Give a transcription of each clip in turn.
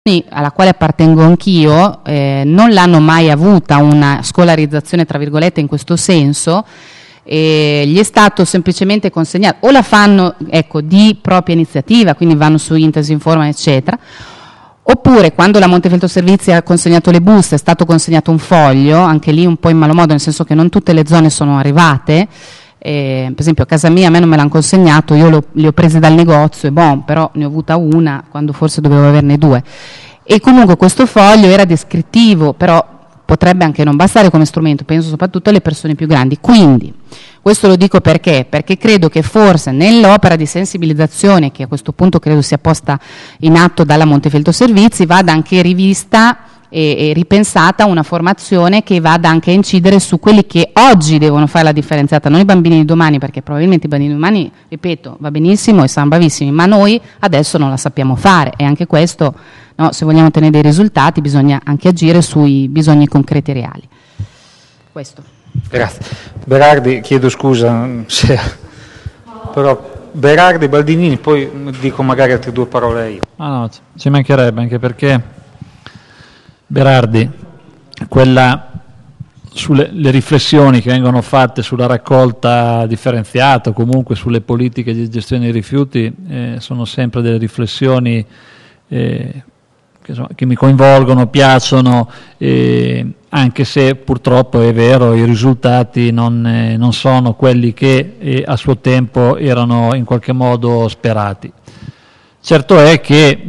alla quale appartengo anch'io non l'hanno mai avuta una scolarizzazione tra virgolette in questo senso, gli è stato semplicemente consegnato, o la fanno di propria iniziativa, quindi vanno su internet, si informano eccetera, oppure quando la Montefeltro Servizi ha consegnato le buste è stato consegnato un foglio, anche lì un po' in malo modo, nel senso che non tutte le zone sono arrivate. Per esempio a casa mia a me non me l'hanno consegnato, io li ho presi dal negozio e però ne ho avuta una quando forse dovevo averne due, e comunque questo foglio era descrittivo, però potrebbe anche non bastare come strumento, penso soprattutto alle persone più grandi. Quindi questo lo dico perché credo che forse nell'opera di sensibilizzazione che a questo punto credo sia posta in atto dalla Montefeltro Servizi vada anche rivista e ripensata una formazione che vada anche a incidere su quelli che oggi devono fare la differenziata, non i bambini di domani, perché probabilmente i bambini di domani, ripeto, va benissimo e saranno bravissimi, ma noi adesso non la sappiamo fare, e anche questo, no, se vogliamo ottenere dei risultati bisogna anche agire sui bisogni concreti e reali. Questo. Grazie. Berardi, chiedo scusa però Berardi, Baldinini, poi dico magari altre due parole io. No, ci mancherebbe, anche perché Berardi, le riflessioni che vengono fatte sulla raccolta differenziata o comunque sulle politiche di gestione dei rifiuti sono sempre delle riflessioni che mi coinvolgono, piacciono, anche se purtroppo è vero i risultati non sono quelli che a suo tempo erano in qualche modo sperati. Certo è che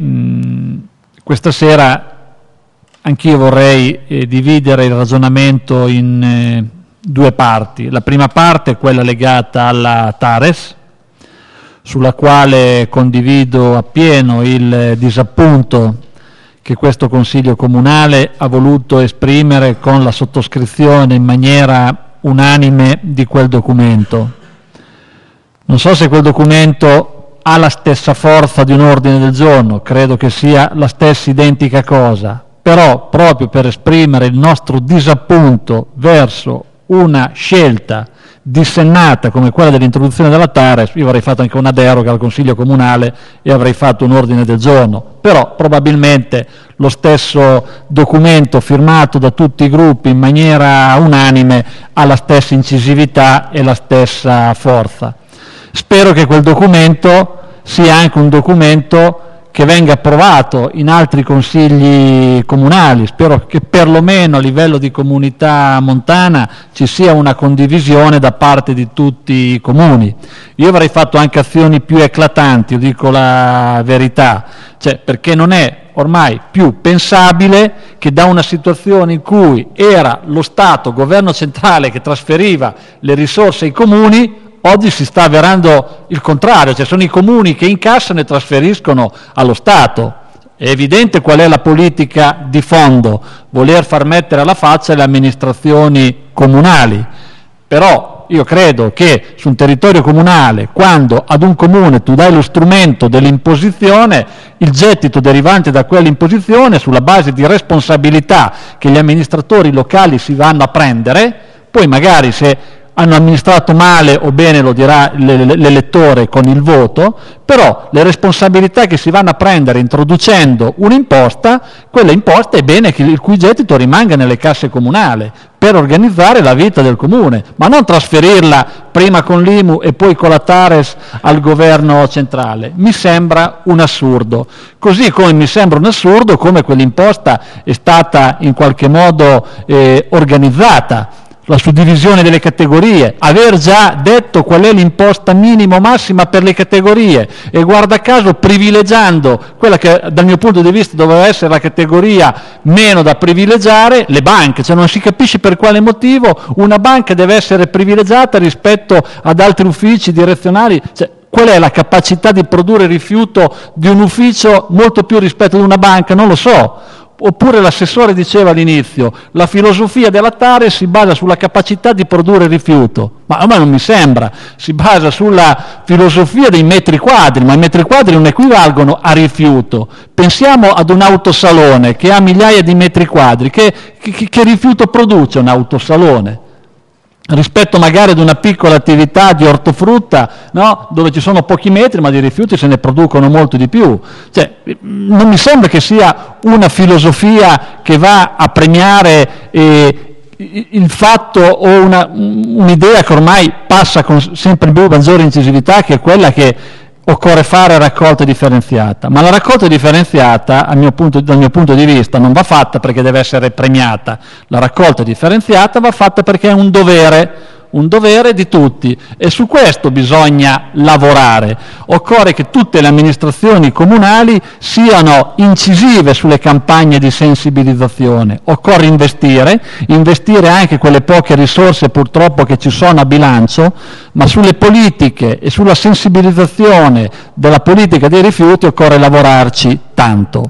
questa sera anch'io vorrei dividere il ragionamento in due parti. La prima parte è quella legata alla TARES, sulla quale condivido appieno il disappunto che questo Consiglio Comunale ha voluto esprimere con la sottoscrizione in maniera unanime di quel documento. Non so se quel documento ha la stessa forza di un ordine del giorno, credo che sia la stessa identica cosa, però proprio per esprimere il nostro disappunto verso una scelta dissennata come quella dell'introduzione della TARES, io avrei fatto anche una deroga al Consiglio Comunale e avrei fatto un ordine del giorno, però probabilmente lo stesso documento firmato da tutti i gruppi in maniera unanime ha la stessa incisività e la stessa forza. Spero che quel documento sia anche un documento che venga approvato in altri consigli comunali, spero che perlomeno a livello di comunità montana ci sia una condivisione da parte di tutti i comuni. Io avrei fatto anche azioni più eclatanti, io dico la verità, perché non è ormai più pensabile che da una situazione in cui era lo Stato, governo centrale, che trasferiva le risorse ai comuni, oggi si sta avverando il contrario, sono i comuni che incassano e trasferiscono allo Stato. È evidente qual è la politica di fondo, voler far mettere alla faccia le amministrazioni comunali, però io credo che su un territorio comunale, quando ad un comune tu dai lo strumento dell'imposizione, il gettito derivante da quell'imposizione, sulla base di responsabilità che gli amministratori locali si vanno a prendere, poi magari se hanno amministrato male o bene lo dirà l'elettore con il voto, però le responsabilità che si vanno a prendere introducendo un'imposta, quella imposta è bene che il cui gettito rimanga nelle casse comunali per organizzare la vita del comune, ma non trasferirla prima con l'IMU e poi con la TARES al governo centrale. Mi sembra un assurdo, così come mi sembra un assurdo come quell'imposta è stata in qualche modo organizzata, la suddivisione delle categorie, aver già detto qual è l'imposta minima o massima per le categorie e guarda caso privilegiando quella che dal mio punto di vista doveva essere la categoria meno da privilegiare, le banche, non si capisce per quale motivo una banca deve essere privilegiata rispetto ad altri uffici direzionali, qual è la capacità di produrre rifiuto di un ufficio molto più rispetto ad una banca? Non lo so. Oppure l'assessore diceva all'inizio, la filosofia della TARES si basa sulla capacità di produrre rifiuto, ma a me non mi sembra, si basa sulla filosofia dei metri quadri, ma i metri quadri non equivalgono a rifiuto. Pensiamo ad un autosalone che ha migliaia di metri quadri, che rifiuto produce un autosalone? rispetto magari ad una piccola attività di ortofrutta, no? Dove ci sono pochi metri ma di rifiuti se ne producono molto di più. Cioè, non mi sembra che sia una filosofia che va a premiare il fatto o un'idea che ormai passa con sempre più maggiore incisività, che è quella che occorre fare raccolta differenziata. Ma la raccolta differenziata, dal mio punto di vista, non va fatta perché deve essere premiata. La raccolta differenziata va fatta perché è un dovere di tutti, e su questo bisogna lavorare. Occorre che tutte le amministrazioni comunali siano incisive sulle campagne di sensibilizzazione. Occorre investire anche quelle poche risorse purtroppo che ci sono a bilancio, ma sulle politiche e sulla sensibilizzazione della politica dei rifiuti occorre lavorarci tanto.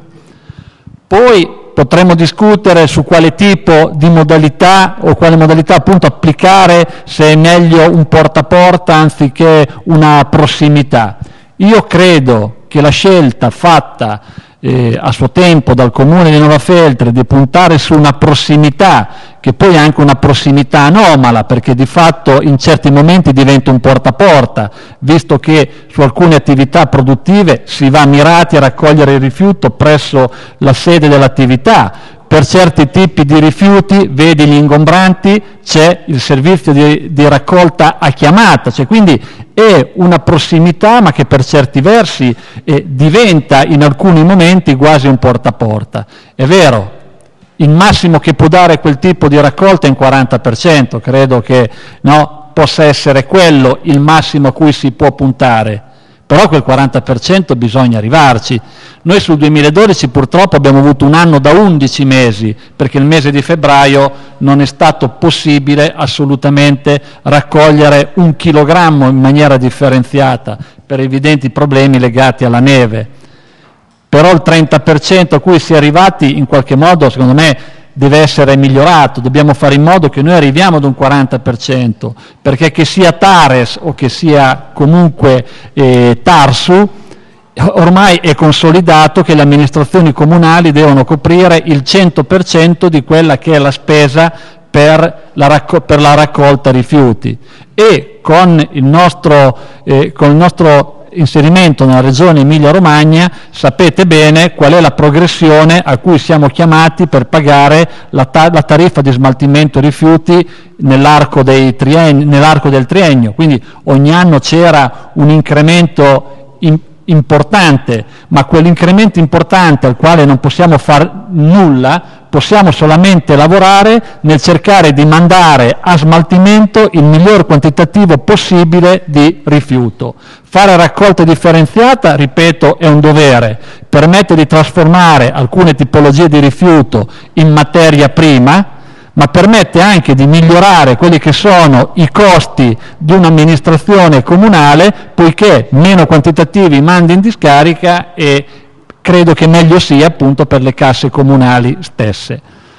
Poi potremmo discutere su quale tipo di modalità o quale modalità appunto applicare, se è meglio un porta a porta anziché una prossimità. Io credo che la scelta fatta a suo tempo dal Comune di Novafeltre di puntare su una prossimità, che poi è anche una prossimità anomala, perché di fatto in certi momenti diventa un porta a porta, visto che su alcune attività produttive si va mirati a raccogliere il rifiuto presso la sede dell'attività. Per certi tipi di rifiuti, vedi gli ingombranti, c'è il servizio di raccolta a chiamata, cioè quindi è una prossimità ma che per certi versi diventa in alcuni momenti quasi un porta a porta. È vero, il massimo che può dare quel tipo di raccolta è un 40%, credo che possa essere quello il massimo a cui si può puntare. Però quel 40% bisogna arrivarci. Noi sul 2012 purtroppo abbiamo avuto un anno da 11 mesi, perché il mese di febbraio non è stato possibile assolutamente raccogliere 1 chilogrammo in maniera differenziata per evidenti problemi legati alla neve. Però il 30% a cui si è arrivati in qualche modo, secondo me, deve essere migliorato. Dobbiamo fare in modo che noi arriviamo ad un 40%, perché che sia Tares o che sia comunque Tarsu, ormai è consolidato che le amministrazioni comunali devono coprire il 100% di quella che è la spesa per la raccolta rifiuti, e con il nostro inserimento nella regione Emilia-Romagna sapete bene qual è la progressione a cui siamo chiamati per pagare la tariffa di smaltimento rifiuti nell'arco del triennio. Quindi ogni anno c'era un incremento importante, ma quell'incremento importante al quale non possiamo fare nulla, possiamo solamente lavorare nel cercare di mandare a smaltimento il miglior quantitativo possibile di rifiuto. Fare raccolta differenziata, ripeto, è un dovere, permette di trasformare alcune tipologie di rifiuto in materia prima, ma permette anche di migliorare quelli che sono i costi di un'amministrazione comunale, poiché meno quantitativi mandi in discarica, e credo che meglio sia appunto per le casse comunali stesse.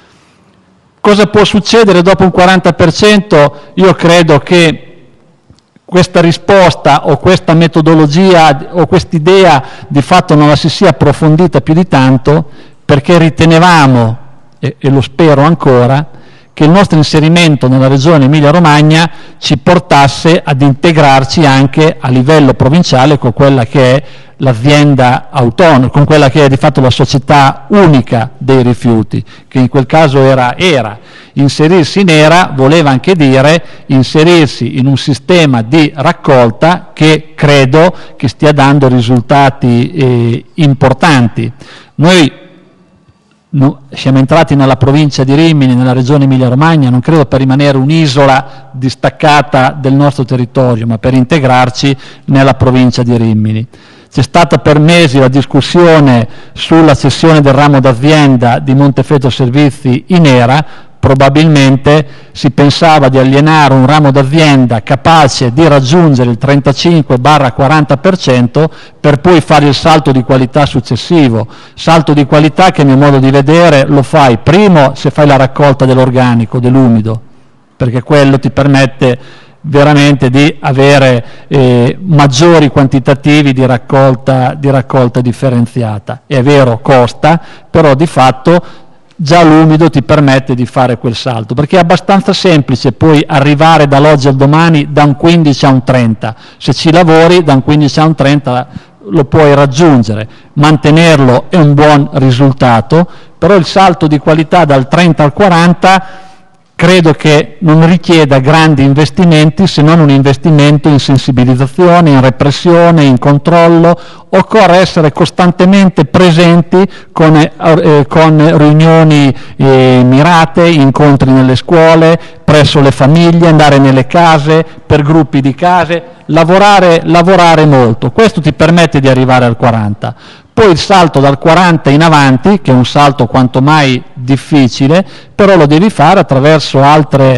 Cosa può succedere dopo un 40%? Io credo che questa risposta o questa metodologia o quest'idea di fatto non la si sia approfondita più di tanto, perché ritenevamo, e lo spero ancora, che il nostro inserimento nella regione Emilia-Romagna ci portasse ad integrarci anche a livello provinciale con quella che è l'azienda autonoma, con quella che è di fatto la società unica dei rifiuti, che in quel caso era. Inserirsi in ERA voleva anche dire inserirsi in un sistema di raccolta che credo che stia dando risultati importanti. Noi siamo entrati nella provincia di Rimini, nella regione Emilia-Romagna, non credo per rimanere un'isola distaccata del nostro territorio, ma per integrarci nella provincia di Rimini. C'è stata per mesi la discussione sulla cessione del ramo d'azienda di Montefeltro Servizi in ERA. Probabilmente si pensava di alienare un ramo d'azienda capace di raggiungere il 35-40% per poi fare il salto di qualità successivo, salto di qualità che, a mio modo di vedere, lo fai primo se fai la raccolta dell'organico, dell'umido, perché quello ti permette veramente di avere maggiori quantitativi di raccolta differenziata. È vero, costa, però di fatto già l'umido ti permette di fare quel salto, perché è abbastanza semplice poi arrivare dall'oggi al domani da un 15 a un 30, se ci lavori da un 15 a un 30 lo puoi raggiungere, mantenerlo è un buon risultato, però il salto di qualità dal 30 al 40 credo che non richieda grandi investimenti, se non un investimento in sensibilizzazione, in repressione, in controllo. Occorre essere costantemente presenti con riunioni mirate, incontri nelle scuole, presso le famiglie, andare nelle case, per gruppi di case, lavorare molto. Questo ti permette di arrivare al 40. Poi il salto dal 40 in avanti, che è un salto quanto mai difficile, però lo devi fare attraverso altri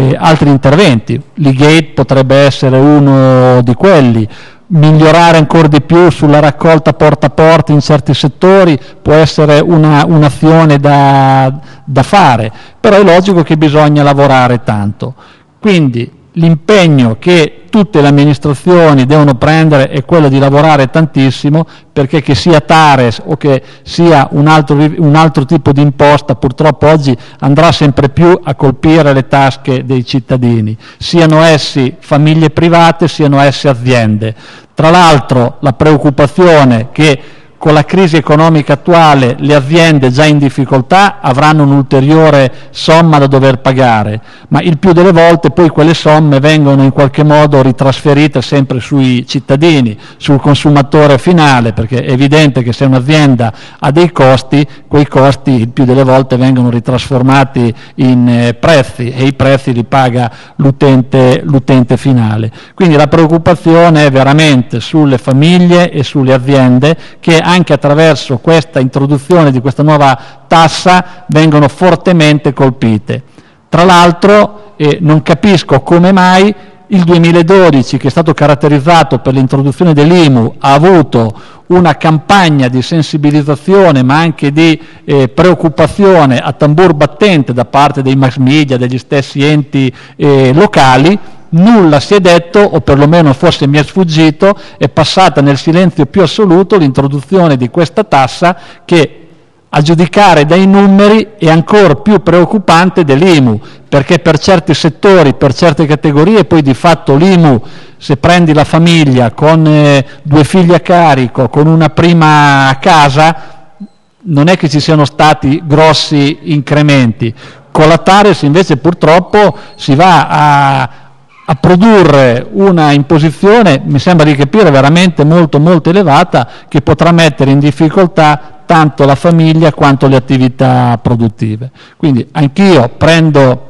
interventi. L'e-gate potrebbe essere uno di quelli. Migliorare ancora di più sulla raccolta porta a porta in certi settori può essere un'azione da fare, però è logico che bisogna lavorare tanto. Quindi l'impegno che tutte le amministrazioni devono prendere è quello di lavorare tantissimo, perché che sia Tares o che sia un altro tipo di imposta, purtroppo oggi andrà sempre più a colpire le tasche dei cittadini, siano essi famiglie private, siano esse aziende. Tra l'altro la preoccupazione che con la crisi economica attuale le aziende già in difficoltà avranno un'ulteriore somma da dover pagare, ma il più delle volte poi quelle somme vengono in qualche modo ritrasferite sempre sui cittadini, sul consumatore finale, perché è evidente che se un'azienda ha dei costi, quei costi il più delle volte vengono ritrasformati in prezzi e i prezzi li paga l'utente finale. Quindi la preoccupazione è veramente sulle famiglie e sulle aziende che anche attraverso questa introduzione di questa nuova tassa vengono fortemente colpite. Tra l'altro non capisco come mai il 2012, che è stato caratterizzato per l'introduzione dell'IMU, ha avuto una campagna di sensibilizzazione ma anche di preoccupazione a tambur battente da parte dei mass media, degli stessi enti locali. Nulla si è detto, o perlomeno forse mi è sfuggito, è passata nel silenzio più assoluto l'introduzione di questa tassa che, a giudicare dai numeri, è ancora più preoccupante dell'IMU, perché per certi settori, per certe categorie, poi di fatto l'IMU, se prendi la famiglia con 2 figli a carico, con una prima casa, non è che ci siano stati grossi incrementi. Con la Tares invece purtroppo si va a produrre una imposizione, mi sembra di capire, veramente molto molto elevata, che potrà mettere in difficoltà tanto la famiglia quanto le attività produttive. Quindi anch'io prendo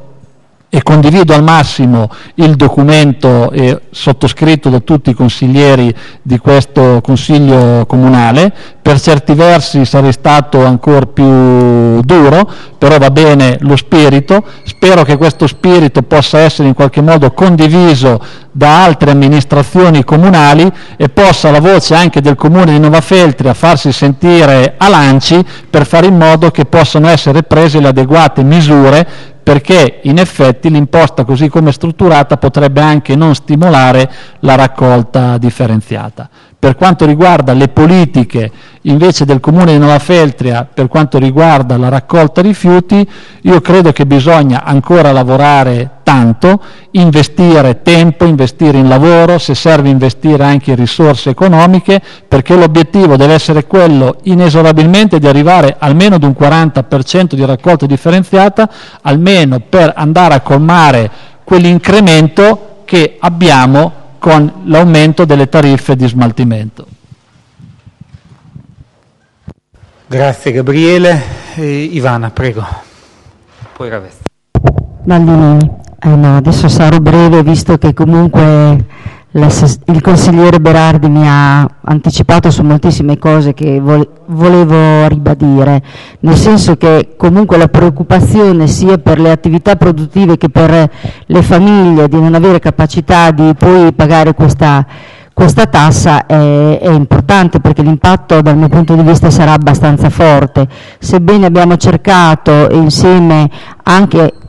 e condivido al massimo il documento sottoscritto da tutti i consiglieri di questo Consiglio Comunale. Per certi versi sarei stato ancora più duro, però va bene lo spirito. Spero che questo spirito possa essere in qualche modo condiviso da altre amministrazioni comunali e possa la voce anche del Comune di Novafeltria farsi sentire a Lanci, per fare in modo che possano essere prese le adeguate misure, perché in effetti l'imposta così come è strutturata potrebbe anche non stimolare la raccolta differenziata. Per quanto riguarda le politiche invece del Comune di Novafeltria, per quanto riguarda la raccolta rifiuti, io credo che bisogna ancora lavorare tanto, investire tempo, investire in lavoro, se serve investire anche in risorse economiche, perché l'obiettivo deve essere quello inesorabilmente di arrivare almeno ad un 40% di raccolta differenziata, almeno per andare a colmare quell'incremento che abbiamo con l'aumento delle tariffe di smaltimento. Grazie Gabriele. Ivana, prego. Poi Ravesta. Baldini, no, adesso sarò breve, visto che comunque il consigliere Berardi mi ha anticipato su moltissime cose che volevo ribadire, nel senso che comunque la preoccupazione sia per le attività produttive che per le famiglie di non avere capacità di poi pagare questa tassa è importante, perché l'impatto dal mio punto di vista sarà abbastanza forte. Sebbene abbiamo cercato insieme anche